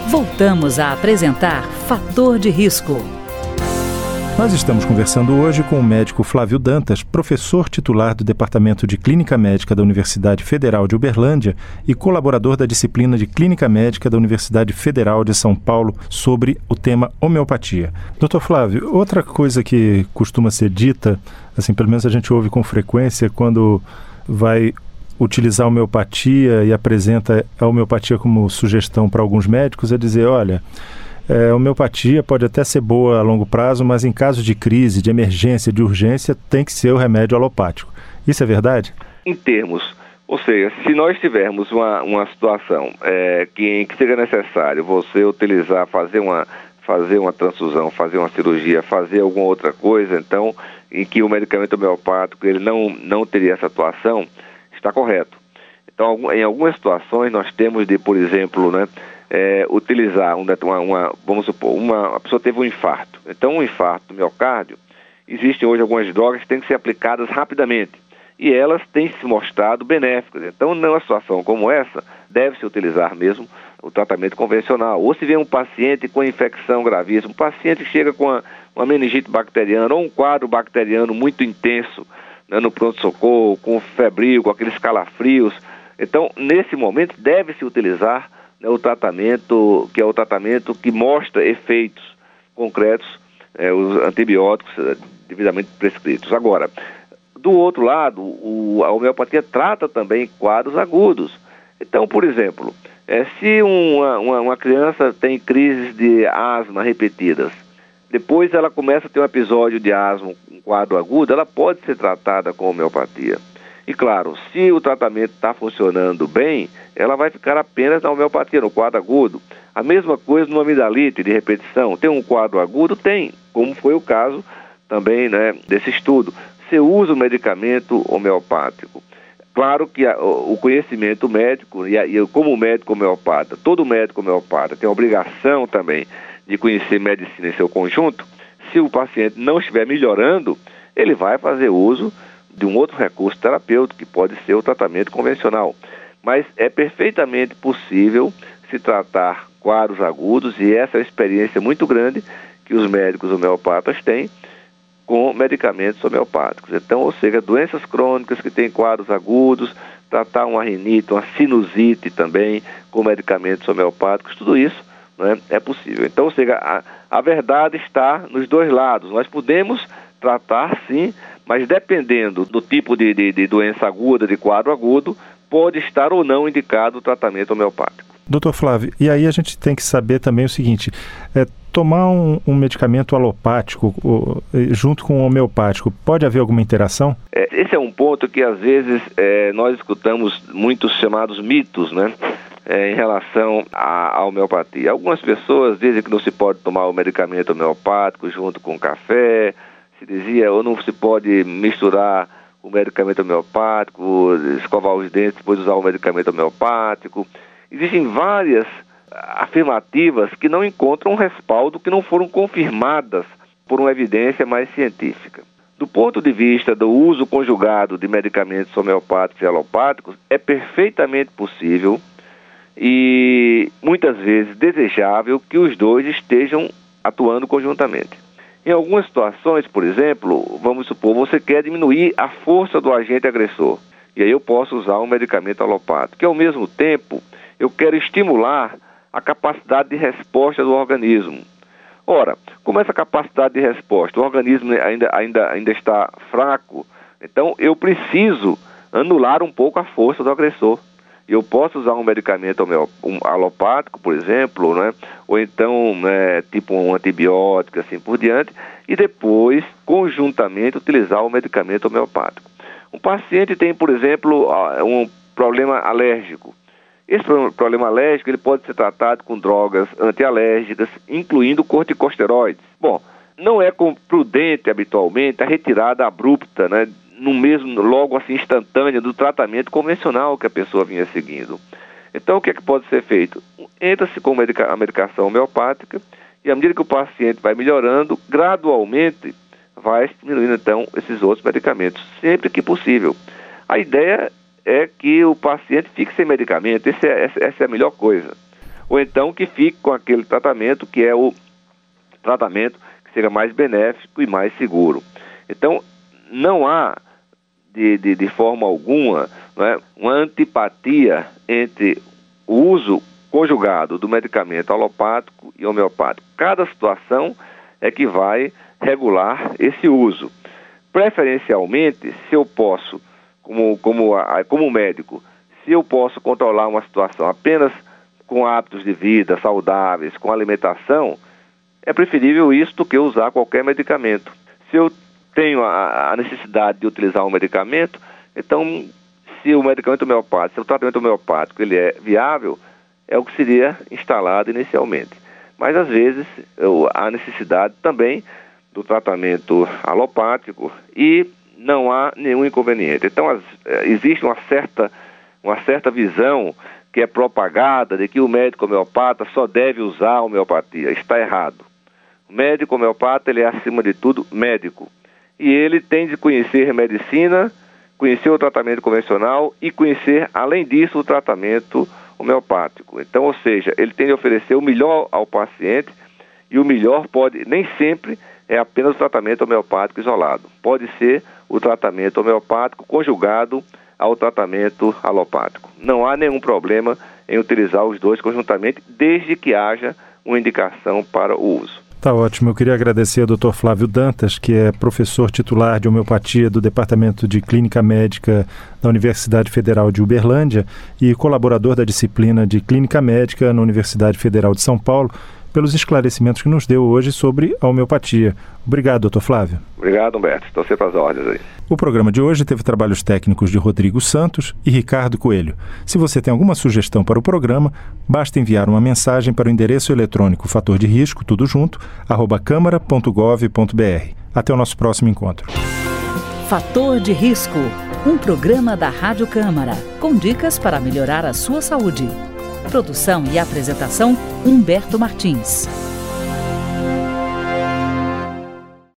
Voltamos a apresentar Fator de Risco. Nós estamos conversando hoje com o médico Flávio Dantas, professor titular do Departamento de Clínica Médica da Universidade Federal de Uberlândia e colaborador da disciplina de Clínica Médica da Universidade Federal de São Paulo, sobre o tema homeopatia. Doutor Flávio, outra coisa que costuma ser dita, assim, pelo menos a gente ouve com frequência quando vai utilizar a homeopatia e apresenta a homeopatia como sugestão para alguns médicos, é dizer, olha, a homeopatia pode até ser boa a longo prazo, mas em caso de crise, de emergência, de urgência, tem que ser o remédio alopático. Isso é verdade? Em termos, ou seja, se nós tivermos uma situação em que seja necessário você utilizar, fazer uma transfusão, fazer uma cirurgia, fazer alguma outra coisa, então, em que o medicamento homeopático ele não teria essa atuação, está correto. Então, em algumas situações, nós temos de, por exemplo, utilizar vamos supor, a pessoa teve um infarto. Então, um infarto do miocárdio, existem hoje algumas drogas que têm que ser aplicadas rapidamente. E elas têm se mostrado benéficas. Então, numa situação como essa, deve-se utilizar mesmo o tratamento convencional. Ou se vê um paciente com infecção gravíssima, um paciente que chega com uma meningite bacteriana ou um quadro bacteriano muito intenso, no pronto-socorro, com febril, com aqueles calafrios. Então, nesse momento, deve-se utilizar o tratamento, que é o tratamento que mostra efeitos concretos, os antibióticos devidamente prescritos. Agora, do outro lado, a homeopatia trata também quadros agudos. Então, por exemplo, se uma criança tem crises de asma repetidas, depois ela começa a ter um episódio de asma, um quadro agudo, ela pode ser tratada com homeopatia. E claro, se o tratamento está funcionando bem, ela vai ficar apenas na homeopatia, no quadro agudo. A mesma coisa numa amidalite de repetição. Tem um quadro agudo? Tem, como foi o caso também desse estudo. Você usa o medicamento homeopático. Claro que o conhecimento médico, e como médico homeopata, todo médico homeopata tem a obrigação também de conhecer medicina em seu conjunto. Se o paciente não estiver melhorando, ele vai fazer uso de um outro recurso terapêutico, que pode ser o tratamento convencional. Mas é perfeitamente possível se tratar quadros agudos, e essa é uma experiência muito grande que os médicos homeopatas têm com medicamentos homeopáticos. Então, ou seja, doenças crônicas que têm quadros agudos, tratar uma rinite, uma sinusite também com medicamentos homeopáticos, tudo isso é possível. Então, ou seja, a verdade está nos dois lados. Nós podemos tratar, sim, mas dependendo do tipo de doença aguda, de quadro agudo, pode estar ou não indicado o tratamento homeopático. Doutor Flávio, e aí a gente tem que saber também o seguinte, tomar um medicamento alopático junto com o homeopático, pode haver alguma interação? Esse é um ponto que às vezes nós escutamos muitos chamados mitos, em relação à homeopatia. Algumas pessoas dizem que não se pode tomar o medicamento homeopático junto com café, se dizia, ou não se pode misturar o medicamento homeopático, escovar os dentes depois usar o medicamento homeopático. Existem várias afirmativas que não encontram respaldo, que não foram confirmadas por uma evidência mais científica. Do ponto de vista do uso conjugado de medicamentos homeopáticos e alopáticos, é perfeitamente possível e muitas vezes desejável que os dois estejam atuando conjuntamente. Em algumas situações, por exemplo, vamos supor, você quer diminuir a força do agente agressor. E aí eu posso usar um medicamento alopático, que ao mesmo tempo eu quero estimular a capacidade de resposta do organismo. Ora, como essa capacidade de resposta, o organismo ainda está fraco, então eu preciso anular um pouco a força do agressor. Eu posso usar um medicamento alopático, por exemplo, ou então tipo um antibiótico, assim por diante, e depois, conjuntamente, utilizar o medicamento homeopático. Um paciente tem, por exemplo, um problema alérgico. Esse problema alérgico ele pode ser tratado com drogas antialérgicas, incluindo corticosteroides. Bom, não é prudente habitualmente a retirada abrupta, logo assim instantânea do tratamento convencional que a pessoa vinha seguindo. Então, o que é que pode ser feito? Entra-se com a medicação homeopática e, à medida que o paciente vai melhorando, gradualmente vai diminuindo, então, esses outros medicamentos, sempre que possível. A ideia é que o paciente fique sem medicamento, essa é a melhor coisa. ou então que fique com aquele tratamento que é o tratamento que seja mais benéfico e mais seguro. Então, não há, de forma alguma, né, uma antipatia entre o uso conjugado do medicamento alopático e homeopático. Cada situação é que vai regular esse uso. Preferencialmente, se eu posso, como médico, se eu posso controlar uma situação apenas com hábitos de vida saudáveis, com alimentação, é preferível isso do que usar qualquer medicamento. Se eu tenho a necessidade de utilizar um medicamento, então, se o medicamento homeopático, se o tratamento homeopático ele é viável, é o que seria instalado inicialmente. Mas, às vezes, há necessidade também do tratamento alopático e não há nenhum inconveniente. Então, existe uma certa visão que é propagada de que o médico homeopata só deve usar a homeopatia. Está errado. O médico homeopata, ele é, acima de tudo, médico. E ele tem de conhecer medicina, conhecer o tratamento convencional e conhecer, além disso, o tratamento homeopático. Então, ou seja, ele tem de oferecer o melhor ao paciente e o melhor nem sempre é apenas o tratamento homeopático isolado. Pode ser o tratamento homeopático conjugado ao tratamento alopático. Não há nenhum problema em utilizar os dois conjuntamente, desde que haja uma indicação para o uso. Tá ótimo. Eu queria agradecer ao Dr. Flávio Dantas, que é professor titular de homeopatia do Departamento de Clínica Médica da Universidade Federal de Uberlândia e colaborador da disciplina de Clínica Médica na Universidade Federal de São Paulo, pelos esclarecimentos que nos deu hoje sobre a homeopatia. Obrigado, Dr. Flávio. Obrigado, Humberto. Estou sempre às ordens aí. O programa de hoje teve trabalhos técnicos de Rodrigo Santos e Ricardo Coelho. Se você tem alguma sugestão para o programa, basta enviar uma mensagem para o endereço eletrônico fator de risco, tudo junto, @câmara.gov.br. Até o nosso próximo encontro. Fator de Risco, um programa da Rádio Câmara, com dicas para melhorar a sua saúde. Produção e apresentação, Humberto Martins.